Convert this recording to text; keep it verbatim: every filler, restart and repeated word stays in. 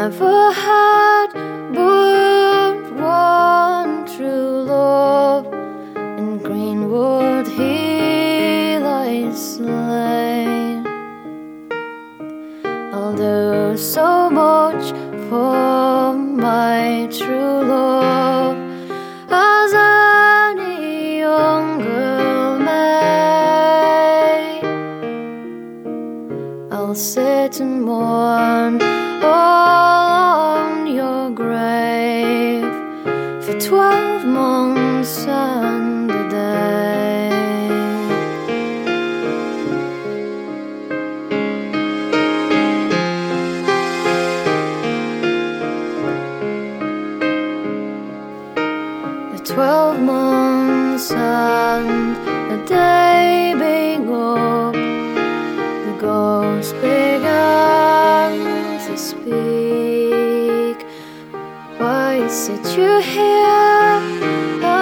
never had but one true love. In Greenwood he lies slain. I'll do so much for my true love as any young girl may. I'll sit and mourn all on your grave for twelve months and a day. The twelve months and a day being up, the ghost began to speak. Why sit you here